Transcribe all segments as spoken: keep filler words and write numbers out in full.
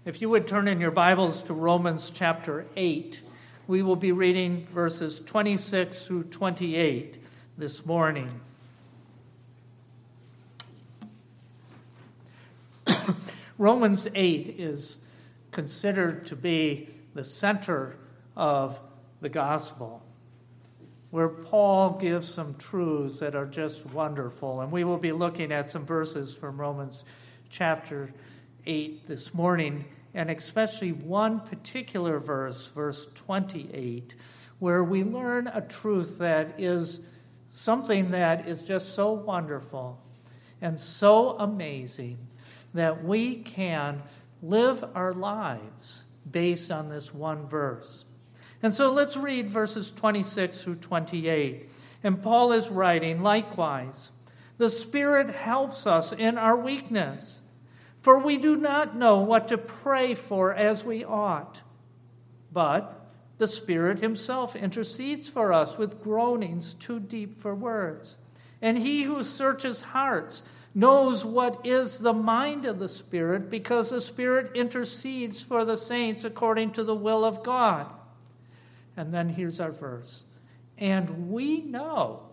If you would turn in your Bibles to Romans chapter eight, we will be reading verses twenty-six through twenty-eight this morning. Romans eight is considered to be the center of the gospel, where Paul gives some truths that are just wonderful. And we will be looking at some verses from Romans chapter eight this morning, and especially one particular verse, verse twenty-eight, where we learn a truth that is something that is just so wonderful and so amazing that we can live our lives based on this one verse. And so let's read verses twenty-six through twenty-eight. And Paul is writing, "Likewise, the Spirit helps us in our weakness. For we do not know what to pray for as we ought. But the Spirit himself intercedes for us with groanings too deep for words. And he who searches hearts knows what is the mind of the Spirit, because the Spirit intercedes for the saints according to the will of God." And then here's our verse. "And we know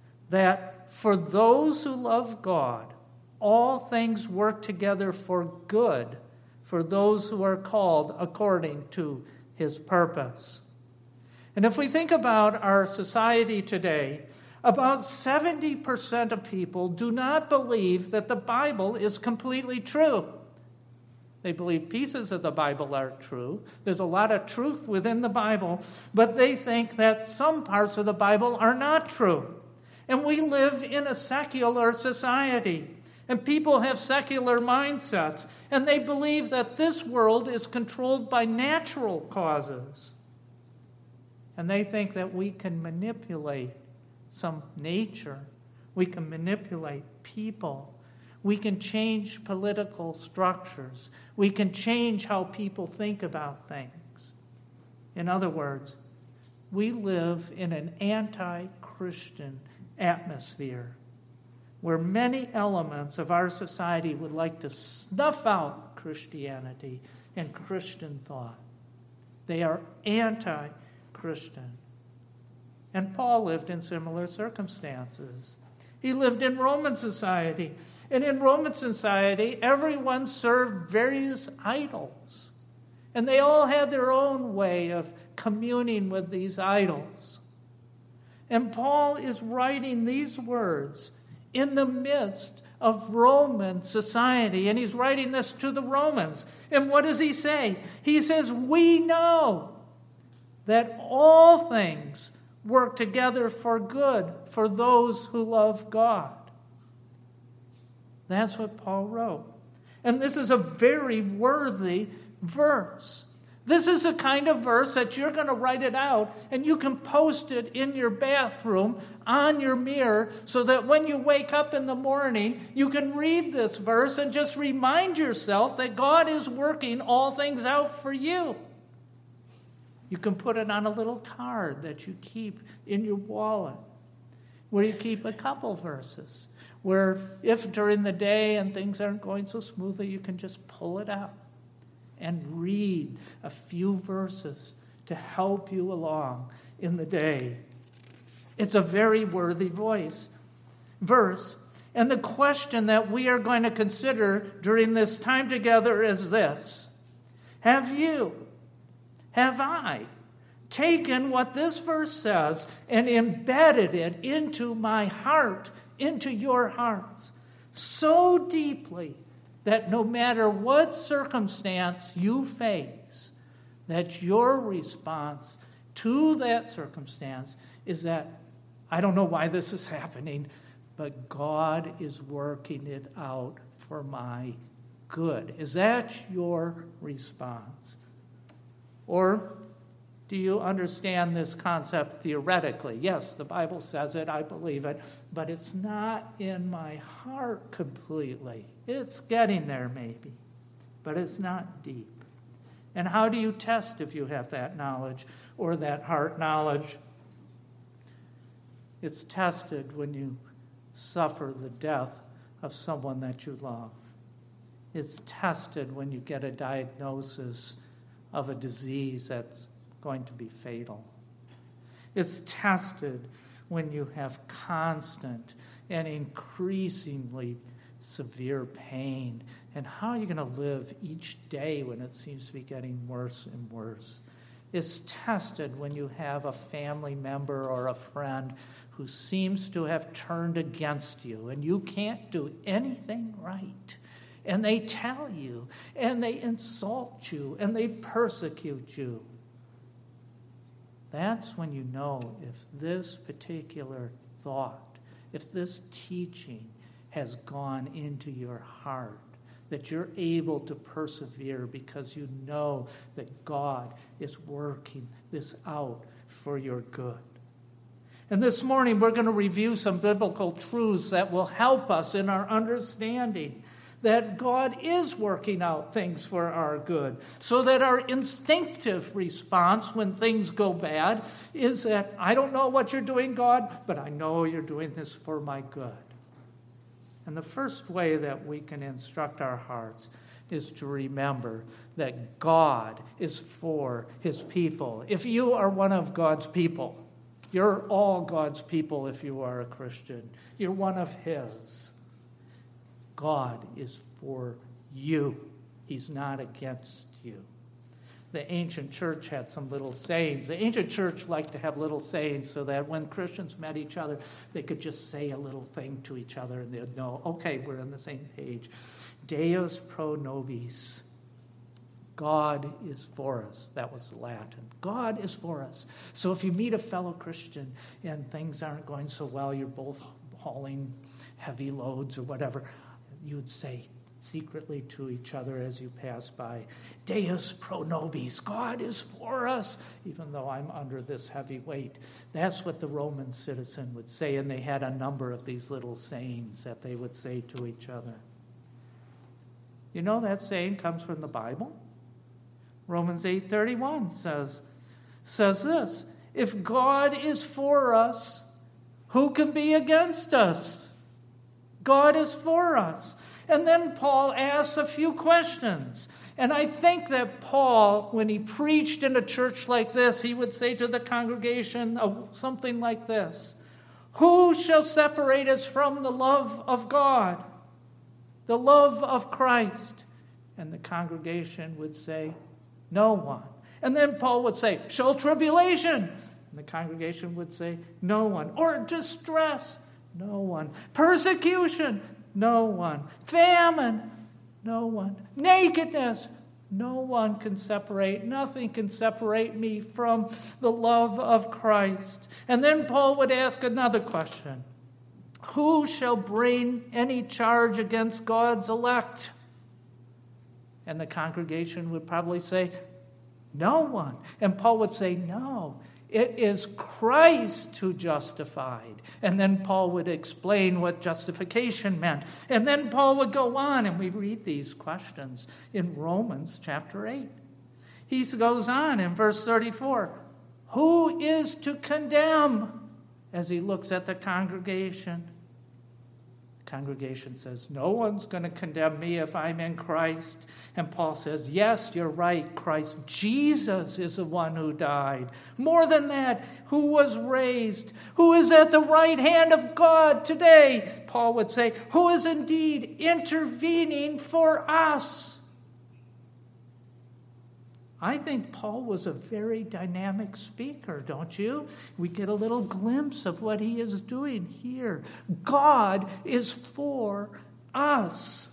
that for those who love God, all things work together for good, for those who are called according to his purpose." And if we think about our society today, about seventy percent of people do not believe that the Bible is completely true. They believe pieces of the Bible are true. There's a lot of truth within the Bible, but they think that some parts of the Bible are not true. And we live in a secular society. And people have secular mindsets, and they believe that this world is controlled by natural causes. And they think that we can manipulate some nature. We can manipulate people. We can change political structures. We can change how people think about things. In other words, we live in an anti-Christian atmosphere, where many elements of our society would like to snuff out Christianity and Christian thought. They are anti-Christian. And Paul lived in similar circumstances. He lived in Roman society. And in Roman society, everyone served various idols. And they all had their own way of communing with these idols. And Paul is writing these words in the midst of Roman society. And he's writing this to the Romans. And what does he say? He says, "We know that all things work together for good for those who love God." That's what Paul wrote. And this is a very worthy verse. This is the kind of verse that you're going to write it out and you can post it in your bathroom on your mirror so that when you wake up in the morning, you can read this verse and just remind yourself that God is working all things out for you. You can put it on a little card that you keep in your wallet, where you keep a couple verses, where if during the day and things aren't going so smoothly, you can just pull it out and read a few verses to help you along in the day. It's a very worthy voice, verse. And the question that we are going to consider during this time together is this: Have you, have I, taken what this verse says and embedded it into my heart, into your hearts, so deeply that no matter what circumstance you face, that your response to that circumstance is that, I don't know why this is happening, but God is working it out for my good? Is that your response? Or do you understand this concept theoretically? Yes, the Bible says it, I believe it, but it's not in my heart completely. It's getting there maybe, but it's not deep. And how do you test if you have that knowledge or that heart knowledge? It's tested when you suffer the death of someone that you love. It's tested when you get a diagnosis of a disease that's going to be fatal. It's tested when you have constant and increasingly severe pain. And how are you going to live each day when it seems to be getting worse and worse? It's tested when you have a family member or a friend who seems to have turned against you and you can't do anything right. And they tell you, and they insult you, and they persecute you. That's when you know if this particular thought, if this teaching has gone into your heart, that you're able to persevere because you know that God is working this out for your good. And this morning we're going to review some biblical truths that will help us in our understanding that God is working out things for our good, so that our instinctive response when things go bad is that, I don't know what you're doing, God, but I know you're doing this for my good. And the first way that we can instruct our hearts is to remember that God is for his people. If you are one of God's people, you're all God's people if you are a Christian. You're one of his. God is for you. He's not against you. The ancient church had some little sayings. The ancient church liked to have little sayings so that when Christians met each other, they could just say a little thing to each other and they'd know, okay, we're on the same page. Deus pro nobis. God is for us. That was Latin. God is for us. So if you meet a fellow Christian and things aren't going so well, you're both hauling heavy loads or whatever, you would say secretly to each other as you pass by, Deus pro nobis, God is for us, even though I'm under this heavy weight. That's what the Roman citizen would say, and they had a number of these little sayings that they would say to each other. You know that saying comes from the Bible? Romans eight thirty-one says, says this, if God is for us, who can be against us? God is for us. And then Paul asks a few questions. And I think that Paul, when he preached in a church like this, he would say to the congregation something like this, who shall separate us from the love of God, the love of Christ? And the congregation would say, no one. And then Paul would say, shall tribulation? And the congregation would say, no one. Or distress? No one. Persecution? No one. Famine? No one. Nakedness? No one can separate. Nothing can separate me from the love of Christ. And then Paul would ask another question. Who shall bring any charge against God's elect? And the congregation would probably say, no one. And Paul would say, no. It is Christ who justified. And then Paul would explain what justification meant. And then Paul would go on, and we read these questions in Romans chapter eight. He goes on in verse thirty-four. Who is to condemn? As he looks at the congregation. The congregation says, no one's going to condemn me if I'm in Christ. And Paul says, yes, you're right. Christ Jesus is the one who died. More than that, who was raised, who is at the right hand of God today, Paul would say, who is indeed intervening for us. I think Paul was a very dynamic speaker, don't you? We get a little glimpse of what he is doing here. God is for us.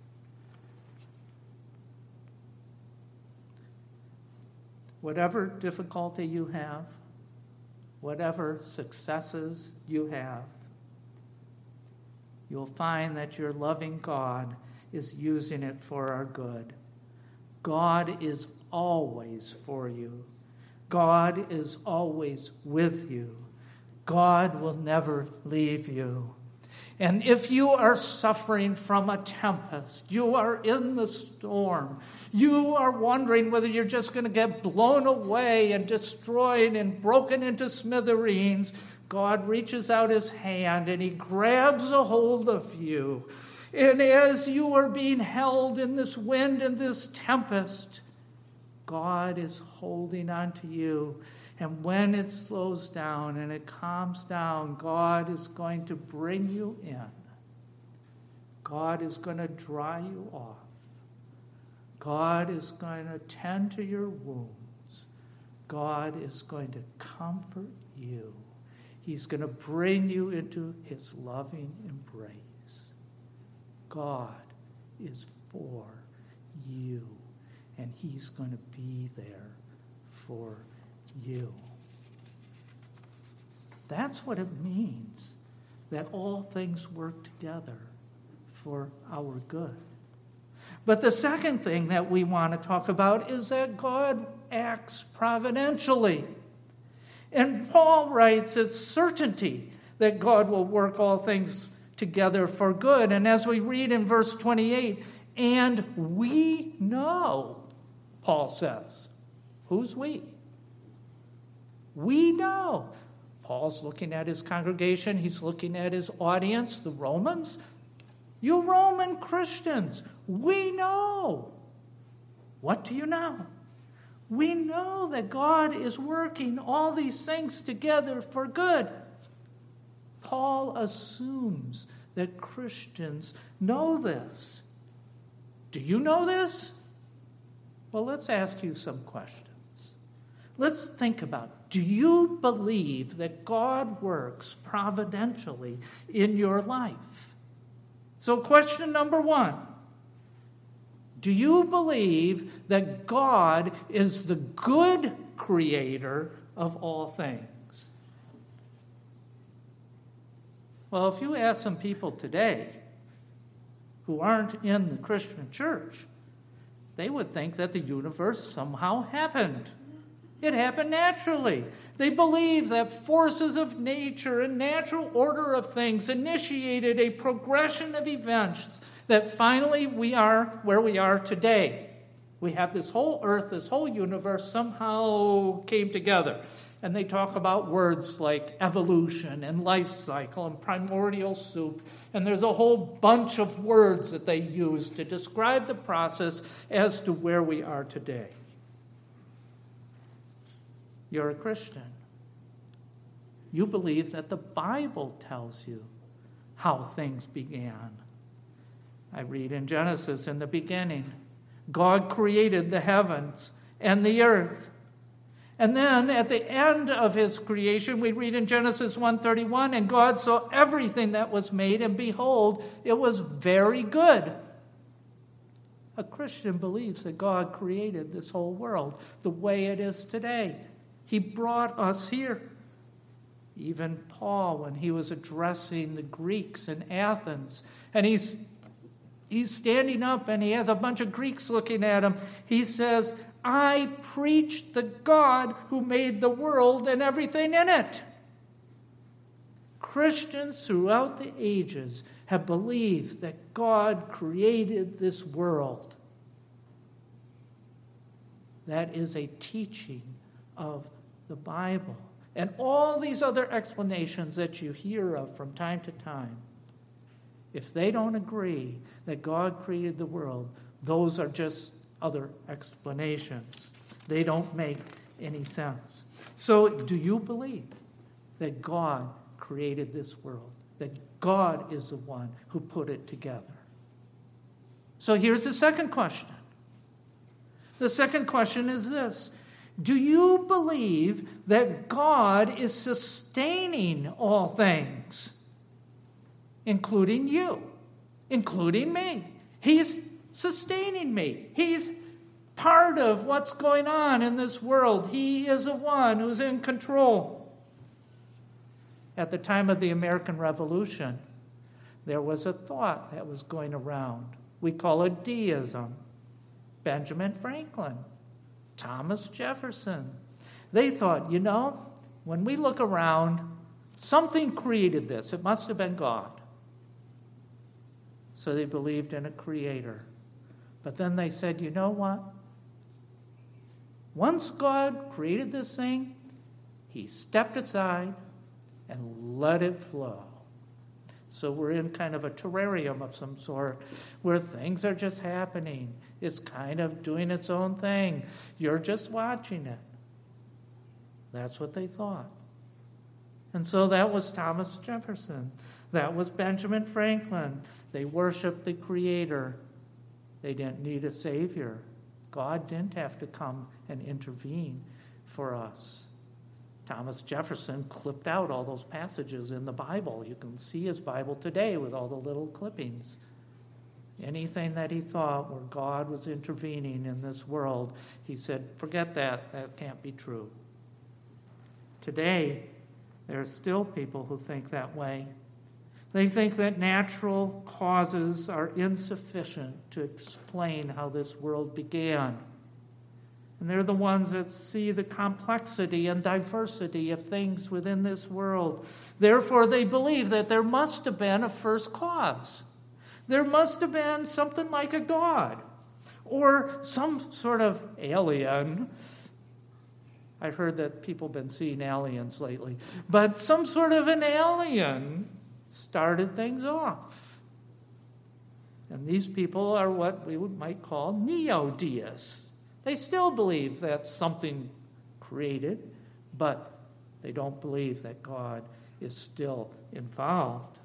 Whatever difficulty you have, whatever successes you have, you'll find that your loving God is using it for our good. God is always for you. God is always with you. God will never leave you. And if you are suffering from a tempest, you are in the storm, you are wondering whether you're just going to get blown away and destroyed and broken into smithereens, God reaches out his hand and he grabs a hold of you. And as you are being held in this wind and this tempest, God is holding on to you. And when it slows down and it calms down, God is going to bring you in. God is going to dry you off. God is going to tend to your wounds. God is going to comfort you. He's going to bring you into his loving embrace. God is for you, and he's going to be there for you. That's what it means that all things work together for our good. But the second thing that we want to talk about is that God acts providentially. And Paul writes, it's certainty that God will work all things together for good. And as we read in verse twenty-eight, and we know, Paul says. Who's we? We know. Paul's looking at his congregation. He's looking at his audience, the Romans. You Roman Christians, we know. What do you know? We know that God is working all these things together for good. Paul assumes that Christians know this. Do you know this? Well, let's ask you some questions. Let's think about, do you believe that God works providentially in your life? So question number one, do you believe that God is the good creator of all things? Well, if you ask some people today who aren't in the Christian church, they would think that the universe somehow happened. It happened naturally. They believe that forces of nature and natural order of things initiated a progression of events that finally we are where we are today. We have this whole earth, this whole universe somehow came together. And they talk about words like evolution and life cycle and primordial soup. And there's a whole bunch of words that they use to describe the process as to where we are today. You're a Christian. You believe that the Bible tells you how things began. I read in Genesis, in the beginning, God created the heavens and the earth. And then at the end of his creation, we read in Genesis one thirty-one, and God saw everything that was made, and behold, it was very good. A Christian believes that God created this whole world the way it is today. He brought us here. Even Paul, when he was addressing the Greeks in Athens, and he's, he's standing up and he has a bunch of Greeks looking at him, he says, I preach the God who made the world and everything in it. Christians throughout the ages have believed that God created this world. That is a teaching of the Bible. And all these other explanations that you hear of from time to time, if they don't agree that God created the world, those are just other explanations. They don't make any sense. So, do you believe that God created this world? That God is the one who put it together? So, here's the second question. The second question is this. Do you believe that God is sustaining all things, including you, including me? He's sustaining me. He's part of what's going on in this world. He is the one who's in control. At the time of the American Revolution, there was a thought that was going around. We call it deism. Benjamin Franklin, Thomas Jefferson. They thought, you know, when we look around, something created this. It must have been God. So they believed in a creator. But then they said, you know what? Once God created this thing, he stepped aside and let it flow. So we're in kind of a terrarium of some sort where things are just happening. It's kind of doing its own thing. You're just watching it. That's what they thought. And so that was Thomas Jefferson. That was Benjamin Franklin. They worshiped the Creator. They didn't need a Savior. God didn't have to come and intervene for us. Thomas Jefferson clipped out all those passages in the Bible. You can see his Bible today with all the little clippings. Anything that he thought where God was intervening in this world, he said, forget that. That can't be true. Today, there are still people who think that way. They think that natural causes are insufficient to explain how this world began. And they're the ones that see the complexity and diversity of things within this world. Therefore, they believe that there must have been a first cause. There must have been something like a God or some sort of alien. I heard that people have been seeing aliens lately. But some sort of an alien started things off. And these people are what we might call neo-deists. They still believe that something created, but they don't believe that God is still involved.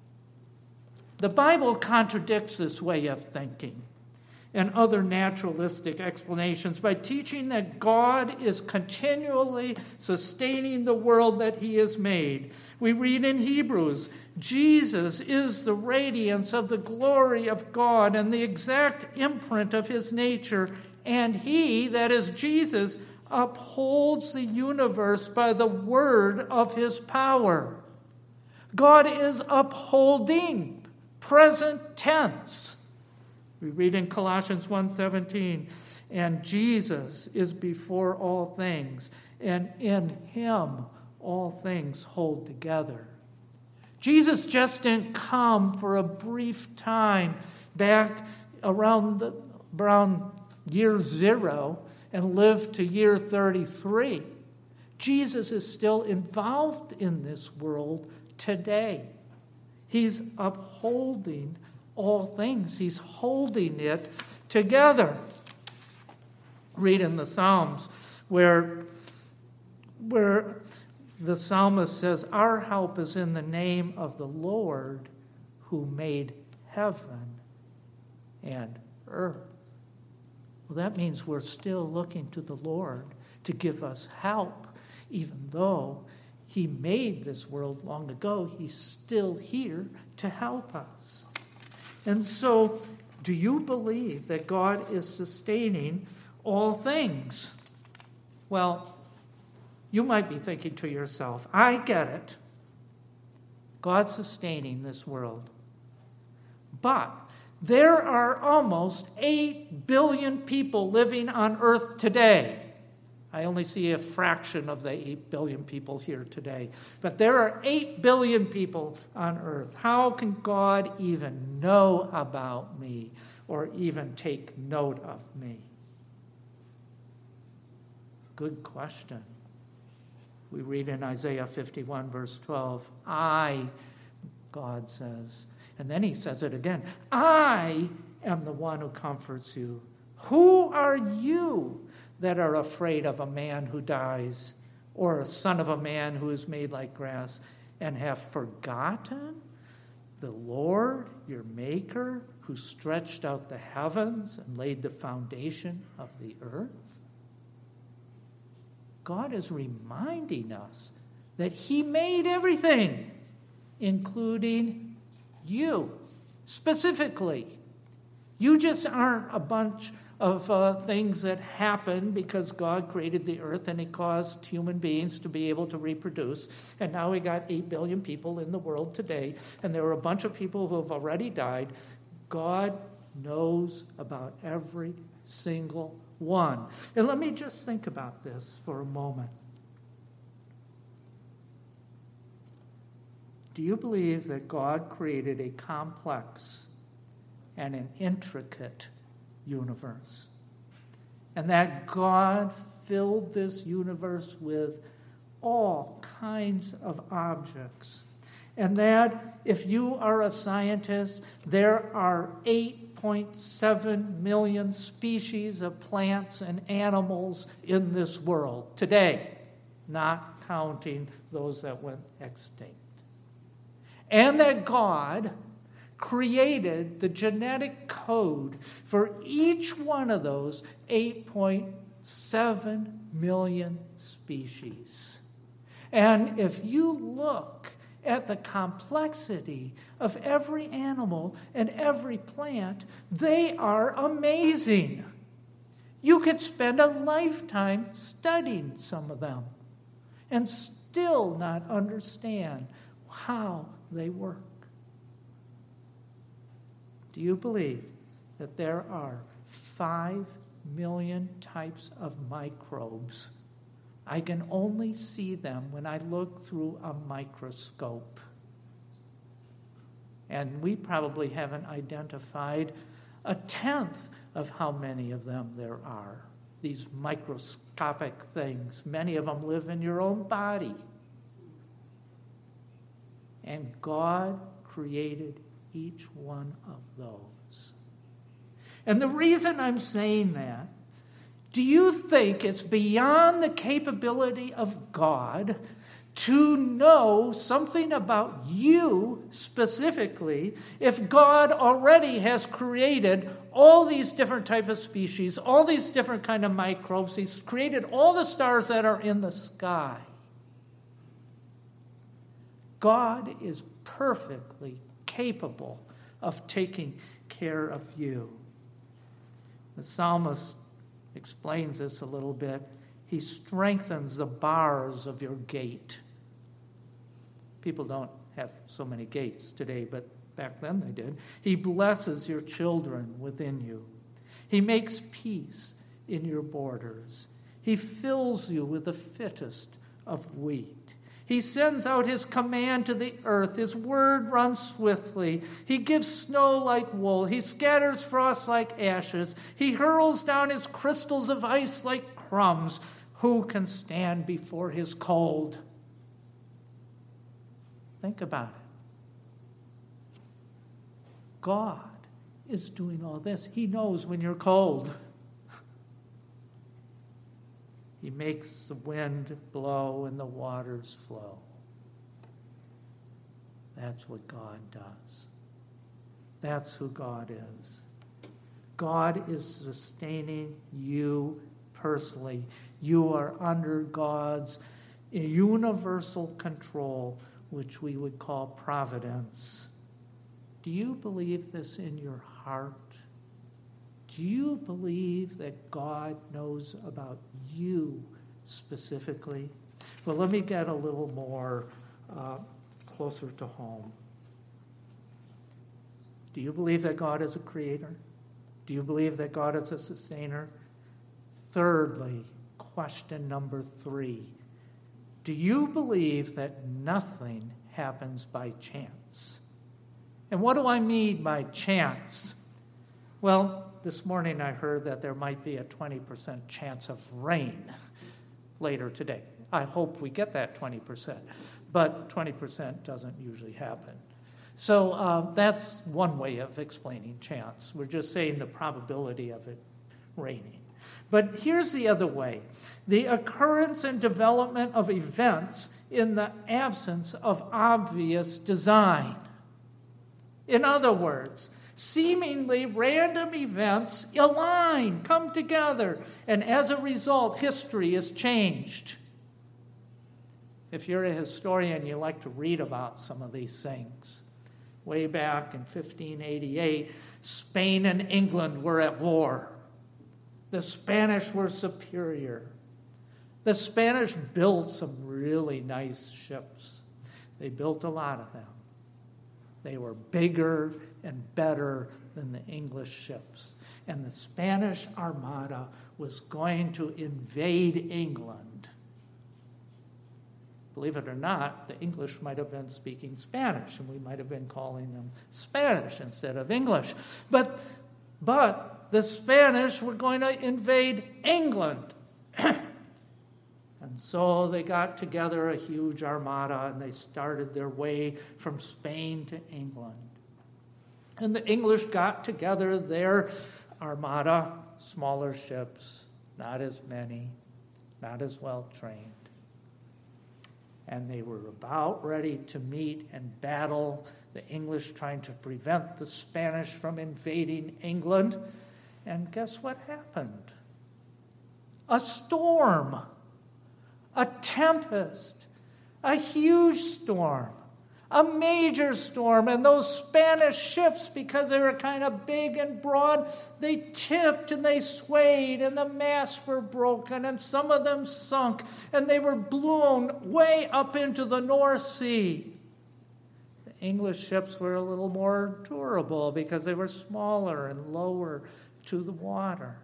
The Bible contradicts this way of thinking and other naturalistic explanations by teaching that God is continually sustaining the world that he has made. We read in Hebrews, Jesus is the radiance of the glory of God and the exact imprint of his nature, and he, that is Jesus, upholds the universe by the word of his power. God is upholding, present tense. We read in Colossians one seventeen, and Jesus is before all things, and in him all things hold together. Jesus just didn't come for a brief time back around, the, around year zero and live to year thirty-three. Jesus is still involved in this world today. He's upholding all things. He's holding it together. Read in the Psalms where, where the psalmist says, our help is in the name of the Lord who made heaven and earth. Well, that means we're still looking to the Lord to give us help, even though he made this world long ago. He's still here to help us. And so, do you believe that God is sustaining all things? Well, you might be thinking to yourself, I get it. God's sustaining this world. But there are almost eight billion people living on earth today. I only see a fraction of the eight billion people here today. But there are eight billion people on earth. How can God even know about me or even take note of me? Good question. We read in Isaiah fifty-one, verse twelve, I, God says, and then he says it again, I am the one who comforts you. Who are you that are afraid of a man who dies, or a son of a man who is made like grass, and have forgotten the Lord, your Maker, who stretched out the heavens and laid the foundation of the earth? God is reminding us that he made everything, including you, specifically. You just aren't a bunch of uh, things that happen because God created the earth and he caused human beings to be able to reproduce. And now we got eight billion people in the world today, and there are a bunch of people who have already died. God knows about every single one. And let me just think about this for a moment. Do you believe that God created a complex and an intricate universe, and that God filled this universe with all kinds of objects, And that if you are a scientist, there are eight point seven million species of plants and animals in this world today, not counting those that went extinct. And that God created the genetic code for each one of those eight point seven million species. And if you look at the complexity of every animal and every plant, they are amazing. You could spend a lifetime studying some of them and still not understand how they work. Do you believe that there are five million types of microbes? I can only see them when I look through a microscope. And we probably haven't identified a tenth of how many of them there are. These microscopic things, many of them live in your own body. And God created each one of those. And the reason I'm saying that, do you think it's beyond the capability of God to know something about you specifically if God already has created all these different types of species, all these different kind of microbes? He's created all the stars that are in the sky. God is perfectly capable of taking care of you. The psalmist explains this a little bit. He strengthens the bars of your gate. People don't have so many gates today, but back then they did. He blesses your children within you. He makes peace in your borders. He fills you with the fittest of wheat. He sends out his command to the earth. His word runs swiftly. He gives snow like wool. He scatters frost like ashes. He hurls down his crystals of ice like crumbs. Who can stand before his cold? Think about it. God is doing all this. He knows when you're cold. He makes the wind blow and the waters flow. That's what God does. That's who God is. God is sustaining you personally. You are under God's universal control, which we would call providence. Do you believe this in your heart? Do you believe that God knows about you specifically? Well, let me get a little more uh, closer to home. Do you believe that God is a creator? Do you believe that God is a sustainer? Thirdly, question number three. Do you believe that nothing happens by chance? And what do I mean by chance? Well, this morning I heard that there might be a twenty percent chance of rain later today. I hope we get that twenty percent, but twenty percent doesn't usually happen. So uh, that's one way of explaining chance. We're just saying the probability of it raining. But here's the other way. The occurrence and development of events in the absence of obvious design. In other words, seemingly random events align, come together, and as a result, history is changed. If you're a historian, you like to read about some of these things. Way back in fifteen eighty-eight, Spain and England were at war. The Spanish were superior. The Spanish built some really nice ships. They built a lot of them. They were bigger and better than the English ships. And the Spanish Armada was going to invade England. Believe it or not, the English might have been speaking Spanish, and we might have been calling them Spanish instead of English. But, but the Spanish were going to invade England. And And so they got together a huge armada and they started their way from Spain to England. And the English got together their armada, smaller ships, not as many, not as well trained. And they were about ready to meet and battle the English, trying to prevent the Spanish from invading England. And guess what happened? A storm, a tempest, a huge storm, a major storm. And those Spanish ships, because they were kind of big and broad, they tipped and they swayed, and the masts were broken, and some of them sunk, and they were blown way up into the North Sea. The English ships were a little more durable because they were smaller and lower to the water.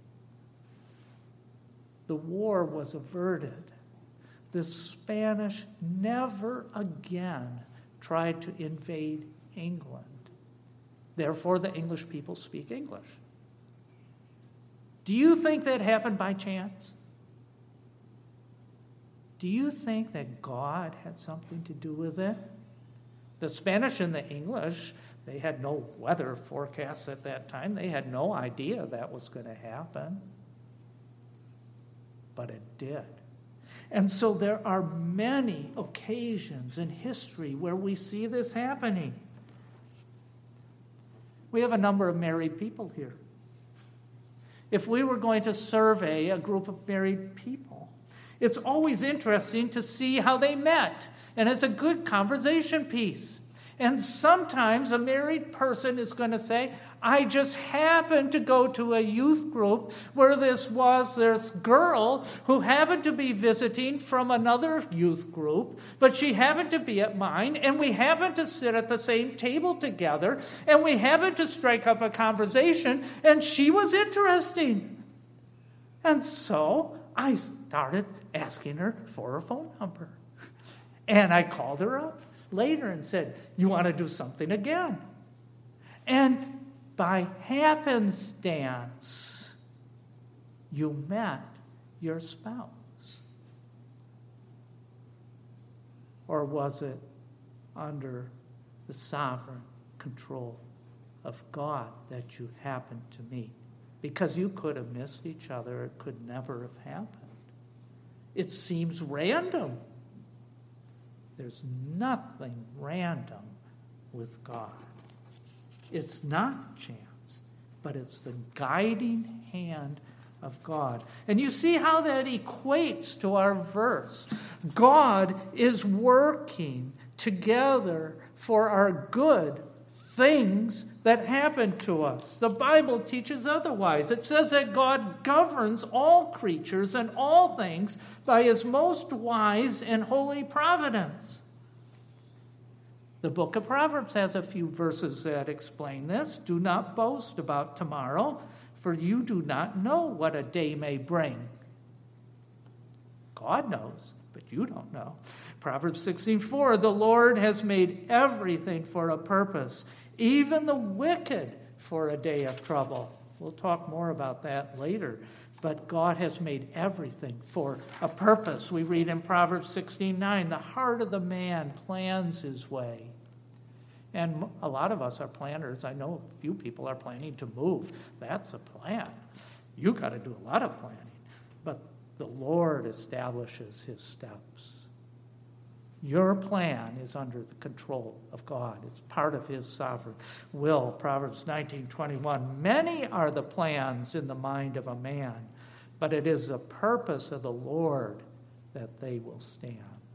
The war was averted. The Spanish never again tried to invade England. Therefore, the English people speak English. Do you think that happened by chance? Do you think that God had something to do with it? The Spanish and the English, they had no weather forecasts at that time. They had no idea that was going to happen. But it did. And so there are many occasions in history where we see this happening. We have a number of married people here. If we were going to survey a group of married people, it's always interesting to see how they met. And it's a good conversation piece. And sometimes a married person is going to say, I just happened to go to a youth group where this was this girl who happened to be visiting from another youth group, but she happened to be at mine, and we happened to sit at the same table together, and we happened to strike up a conversation, and she was interesting. And so I started asking her for her phone number. And I called her up later and said, you want to do something again? And by happenstance, you met your spouse. Or was it under the sovereign control of God that you happened to meet? Because you could have missed each other. It could never have happened. It seems random. There's nothing random with God. It's not chance, but it's the guiding hand of God. And you see how that equates to our verse. God is working together for our good things that happen to us. The Bible teaches otherwise. It says that God governs all creatures and all things by his most wise and holy providence. The book of Proverbs has a few verses that explain this. Do not boast about tomorrow, for you do not know what a day may bring. God knows, but you don't know. Proverbs sixteen four, the Lord has made everything for a purpose, even the wicked for a day of trouble. We'll talk more about that later. But God has made everything for a purpose. We read in Proverbs sixteen nine, the heart of the man plans his way. And a lot of us are planners. I know a few people are planning to move. That's a plan. You got to do a lot of planning. But the Lord establishes his steps. Your plan is under the control of God. It's part of his sovereign will. Proverbs nineteen twenty-one, many are the plans in the mind of a man, but it is the purpose of the Lord that they will stand.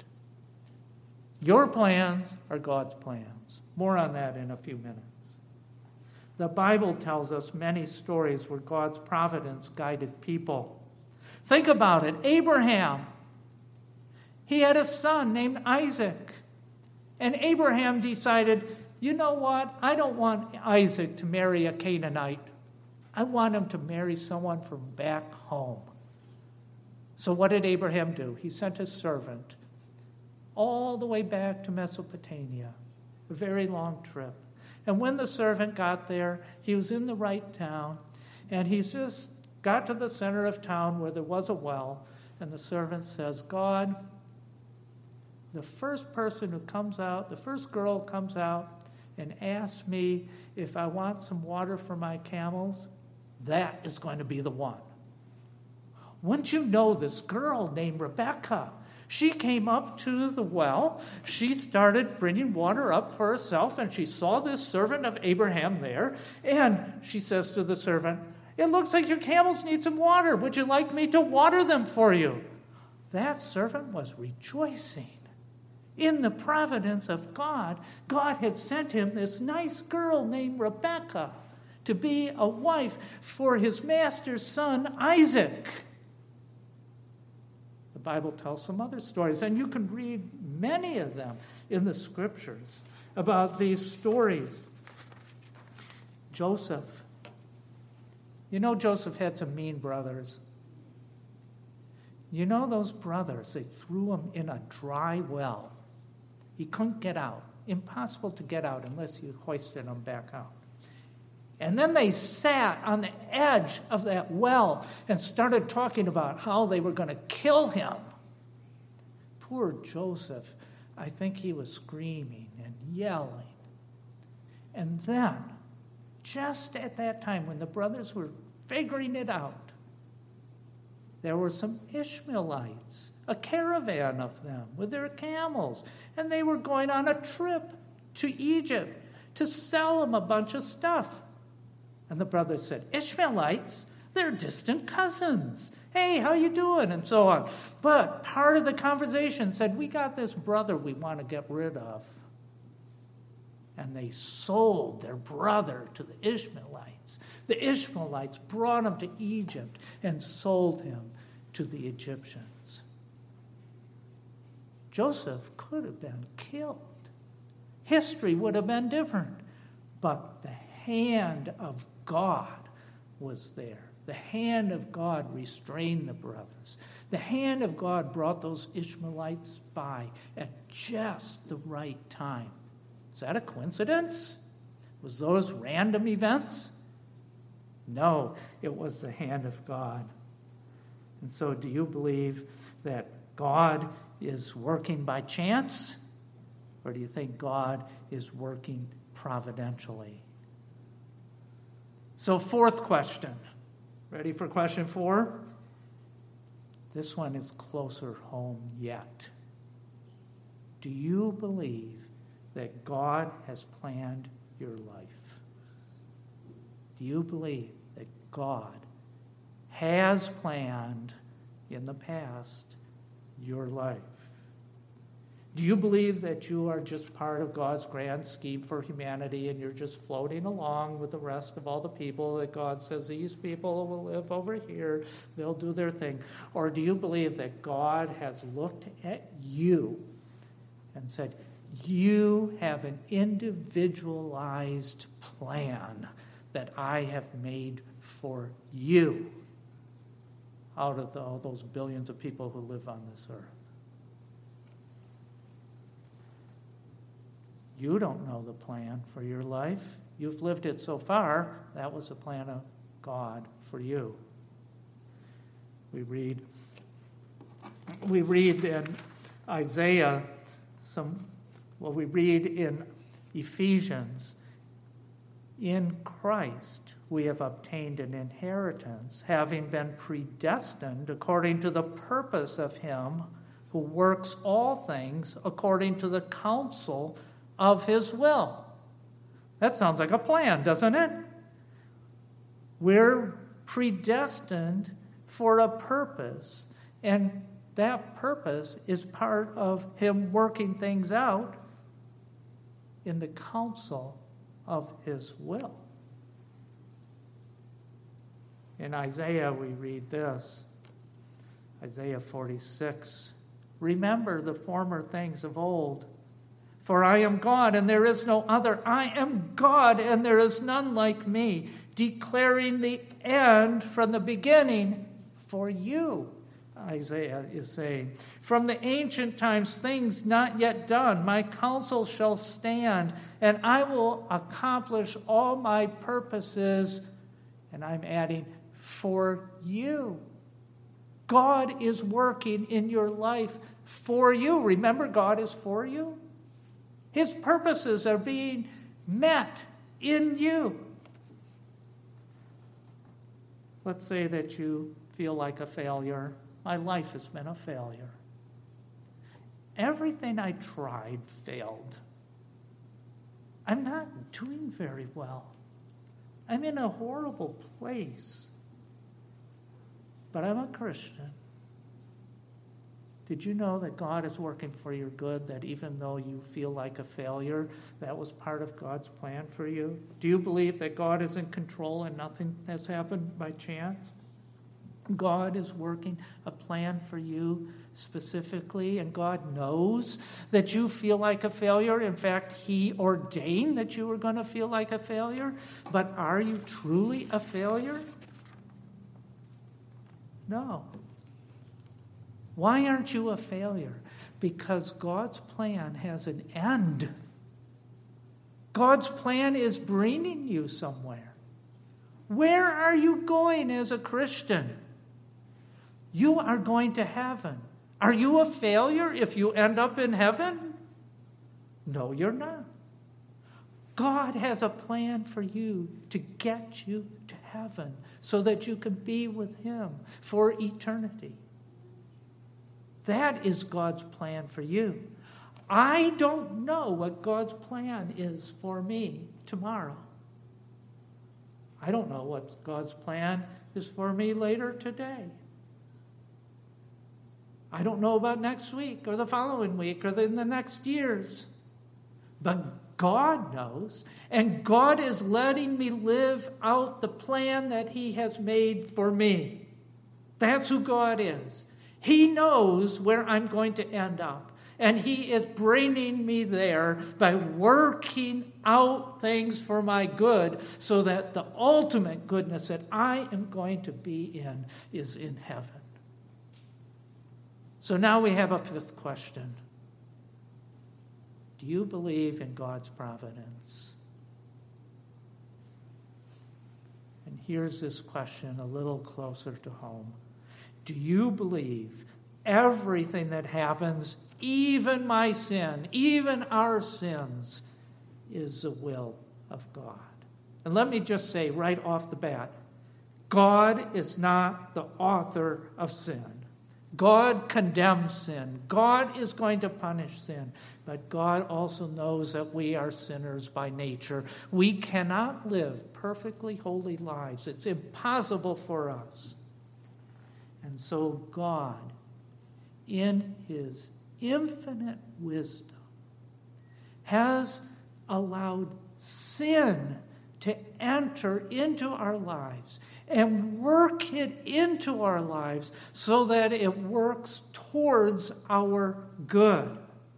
Your plans are God's plans. More on that in a few minutes. The Bible tells us many stories where God's providence guided people. Think about it. Abraham. He had a son named Isaac. And Abraham decided, you know what? I don't want Isaac to marry a Canaanite. I want him to marry someone from back home. So what did Abraham do? He sent his servant all the way back to Mesopotamia, a very long trip. And when the servant got there, he was in the right town, and he just got to the center of town where there was a well, And the servant says, God, the first person who comes out, the first girl comes out and asks me if I want some water for my camels, that is going to be the one. Wouldn't you know this girl named Rebecca? She came up to the well. She started bringing water up for herself, and she saw this servant of Abraham there. And she says to the servant, it looks like your camels need some water. Would you like me to water them for you? That servant was rejoicing in the providence of God. God had sent him this nice girl named Rebecca to be a wife for his master's son, Isaac. The Bible tells some other stories, and you can read many of them in the scriptures about these stories. Joseph. You know, Joseph had some mean brothers. You know those brothers, they threw him in a dry well. He couldn't get out. Impossible to get out unless you hoisted him back out. And then they sat on the edge of that well and started talking about how they were going to kill him. Poor Joseph, I think he was screaming and yelling. And then, just at that time when the brothers were figuring it out, there were some Ishmaelites, a caravan of them with their camels, and they were going on a trip to Egypt to sell them a bunch of stuff. And the brothers said, Ishmaelites? They're distant cousins. Hey, how you doing? And so on. But part of the conversation said, we got this brother we want to get rid of. And they sold their brother to the Ishmaelites. The Ishmaelites brought him to Egypt and sold him to the Egyptians. Joseph could have been killed. History would have been different. But the hand of God was there. The hand of God restrained the brothers. The hand of God brought those Ishmaelites by at just the right time. Is that a coincidence? Was those random events? No, it was the hand of God. And so do you believe that God is working by chance? Or do you think God is working providentially? So fourth question. Ready for question four? This one is closer home yet. Do you believe that God has planned your life? Do you believe that God has planned in the past your life? Do you believe that you are just part of God's grand scheme for humanity and you're just floating along with the rest of all the people that God says these people will live over here, they'll do their thing? Or do you believe that God has looked at you and said, you have an individualized plan that I have made for you out of the, all those billions of people who live on this earth? You don't know the plan for your life. You've lived it so far. That was the plan of God for you. We read, we read in Isaiah some, well, we read in Ephesians, in Christ we have obtained an inheritance, having been predestined according to the purpose of him who works all things according to the counsel of his will. That sounds like a plan, doesn't it? We're predestined for a purpose, and that purpose is part of him working things out in the counsel of his will. In Isaiah, we read this, Isaiah forty-six, remember the former things of old, for I am God, and there is no other. I am God, and there is none like me, declaring the end from the beginning for you, Isaiah is saying. From the ancient times, things not yet done, my counsel shall stand, and I will accomplish all my purposes, and I'm adding, for you. God is working in your life for you. Remember, God is for you. His purposes are being met in you. Let's say that you feel like a failure. My life has been a failure. Everything I tried failed. I'm not doing very well. I'm in a horrible place. But I'm a Christian. Did you know that God is working for your good, that even though you feel like a failure, that was part of God's plan for you? Do you believe that God is in control and nothing has happened by chance? God is working a plan for you specifically, and God knows that you feel like a failure. In fact, He ordained that you were going to feel like a failure. But are you truly a failure? No. Why aren't you a failure? Because God's plan has an end. God's plan is bringing you somewhere. Where are you going as a Christian? You are going to heaven. Are you a failure if you end up in heaven? No, you're not. God has a plan for you to get you to heaven so that you can be with Him for eternity. That is God's plan for you. I don't know what God's plan is for me tomorrow. I don't know what God's plan is for me later today. I don't know about next week or the following week or in the next years. But God knows, and God is letting me live out the plan that He has made for me. That's who God is. He knows where I'm going to end up, and He is bringing me there by working out things for my good so that the ultimate goodness that I am going to be in is in heaven. So now we have a fifth question. Do you believe in God's providence? And here's this question a little closer to home. Do you believe everything that happens, even my sin, even our sins, is the will of God? And let me just say right off the bat, God is not the author of sin. God condemns sin. God is going to punish sin. But God also knows that we are sinners by nature. We cannot live perfectly holy lives. It's impossible for us. And so God, in His infinite wisdom, has allowed sin to enter into our lives and work it into our lives so that it works towards our good.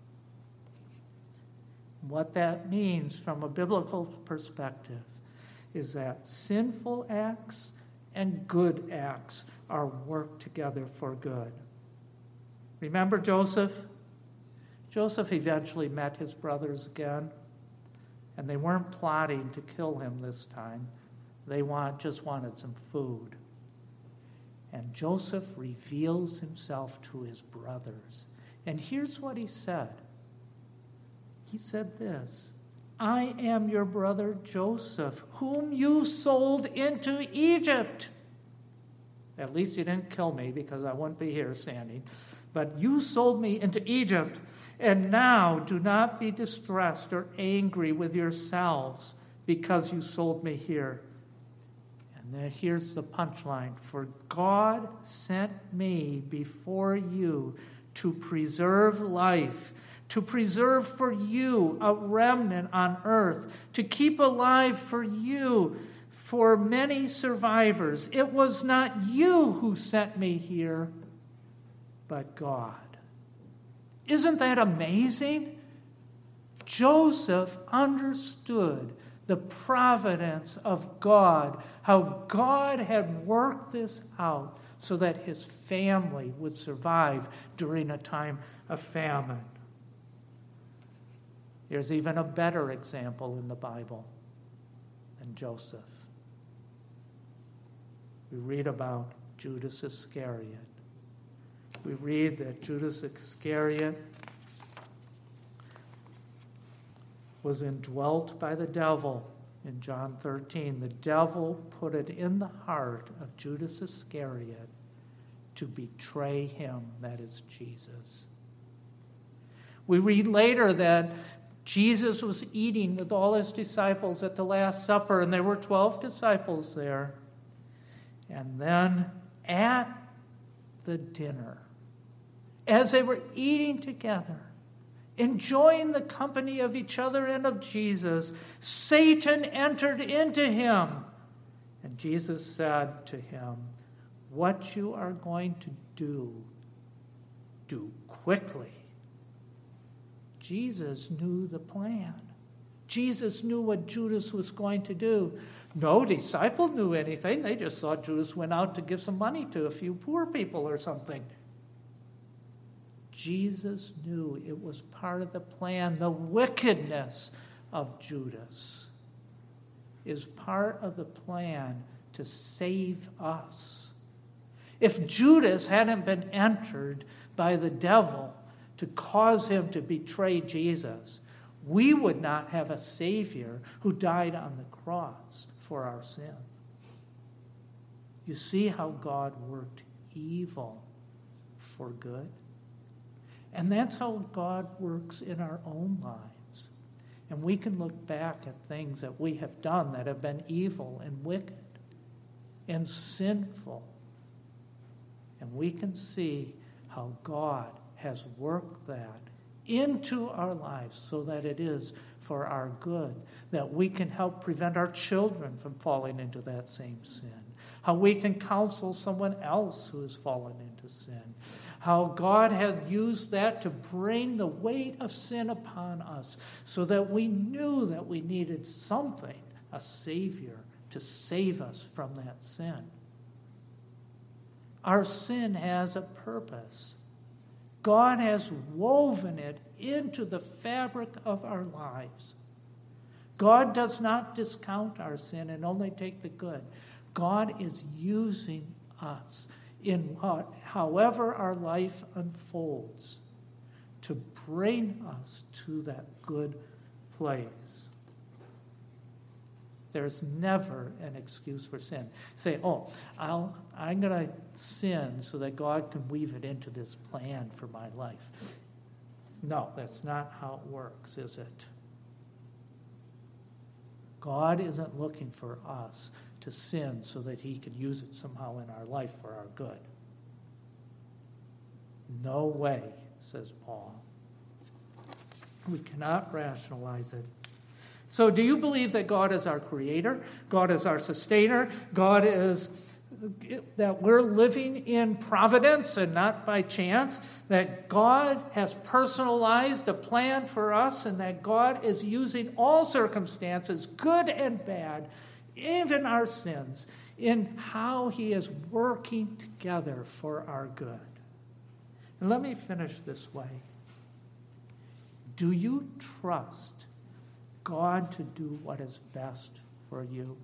What that means from a biblical perspective is that sinful acts and good acts are worked together for good. Remember Joseph? Joseph eventually met his brothers again, and they weren't plotting to kill him this time. They want, just wanted some food. And Joseph reveals himself to his brothers. And here's what he said. He said this, I am your brother Joseph, whom you sold into Egypt. At least you didn't kill me because I wouldn't be here standing. But you sold me into Egypt. And now do not be distressed or angry with yourselves because you sold me here. And then here's the punchline. For God sent me before you to preserve life, to preserve for you a remnant on earth, to keep alive for you for many survivors. It was not you who sent me here, but God. Isn't that amazing? Joseph understood the providence of God, how God had worked this out so that his family would survive during a time of famine. There's even a better example in the Bible than Joseph. We read about Judas Iscariot. we read that Judas Iscariot was indwelt by the devil in John thirteen. The devil put it in the heart of Judas Iscariot to betray him, that is Jesus. We read later that Jesus was eating with all his disciples at the Last Supper, and there were twelve disciples there. And then at the dinner, as they were eating together, enjoying the company of each other and of Jesus, Satan entered into him. And Jesus said to him, "What you are going to do, do quickly." Jesus knew the plan. Jesus knew what Judas was going to do. No disciple knew anything. They just thought Judas went out to give some money to a few poor people or something. Jesus knew it was part of the plan. The wickedness of Judas is part of the plan to save us. If Judas hadn't been entered by the devil to cause him to betray Jesus, we would not have a Savior who died on the cross for our sin. You see how God worked evil for good? And that's how God works in our own lives. And we can look back at things that we have done that have been evil and wicked and sinful. And we can see how God has worked that into our lives so that it is for our good, that we can help prevent our children from falling into that same sin, how we can counsel someone else who has fallen into sin, how God has used that to bring the weight of sin upon us so that we knew that we needed something, a Savior, to save us from that sin. Our sin has a purpose. God has woven it into the fabric of our lives. God does not discount our sin and only take the good. God is using us in what, however our life unfolds to bring us to that good place. There's never an excuse for sin. Say, oh, I'll, I'm going to sin so that God can weave it into this plan for my life. No, that's not how it works, is it? God isn't looking for us to sin so that he could use it somehow in our life for our good. No way, says Paul. We cannot rationalize it. So do you believe that God is our creator? God is our sustainer? God is, that we're living in providence and not by chance? That God has personalized a plan for us and that God is using all circumstances, good and bad, even our sins, in how he is working together for our good? And let me finish this way. Do you trust God to do what is best for you?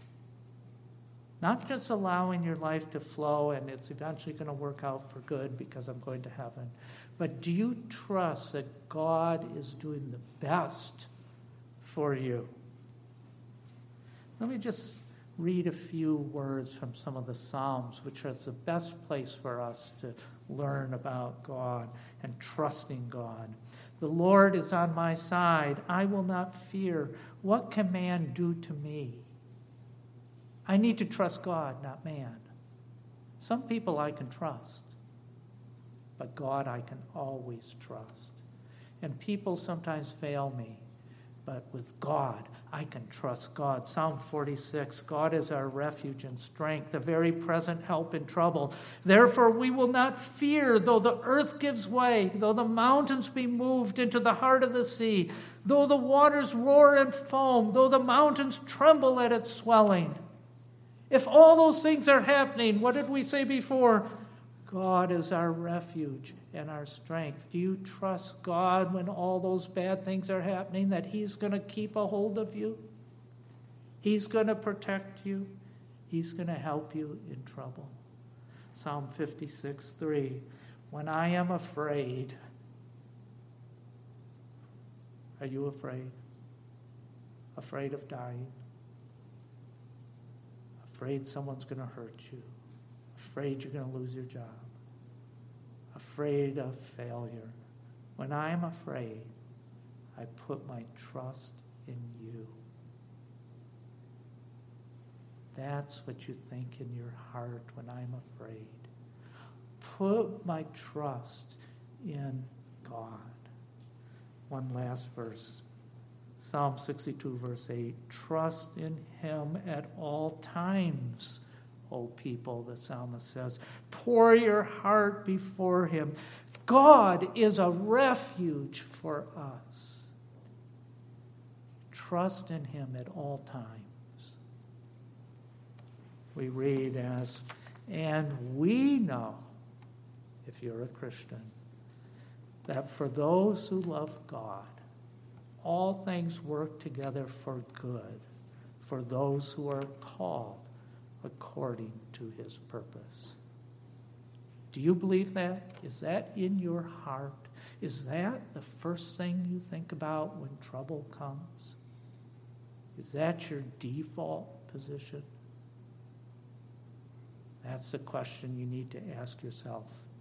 Not just allowing your life to flow and it's eventually going to work out for good because I'm going to heaven, but do you trust that God is doing the best for you? Let me just read a few words from some of the Psalms, which is the best place for us to learn about God and trusting God. The Lord is on my side. I will not fear. What can man do to me? I need to trust God, not man. Some people I can trust, but God I can always trust. And people sometimes fail me, but with God, I can trust God. Psalm forty-six, God is our refuge and strength, a very present help in trouble. Therefore we will not fear, though the earth gives way, though the mountains be moved into the heart of the sea, though the waters roar and foam, though the mountains tremble at its swelling. If all those things are happening, what did we say before? God is our refuge and our strength. Do you trust God when all those bad things are happening, that he's going to keep a hold of you? He's going to protect you. He's going to help you in trouble. Psalm fifty-six, three. When I am afraid, are you afraid? Afraid of dying? Afraid someone's going to hurt you? Afraid you're going to lose your job? Afraid of failure? When I am afraid, I put my trust in you. That's what you think in your heart when I'm afraid. Put my trust in God. One last verse. Psalm sixty-two, verse eight. Trust in him at all times, O people, the psalmist says. Pour your heart before him. God is a refuge for us. Trust in him at all times. We read as, and we know, if you're a Christian, that for those who love God, all things work together for good, for those who are called according to his purpose. Do you believe that? Is that in your heart? Is that the first thing you think about when trouble comes? Is that your default position? That's the question you need to ask yourself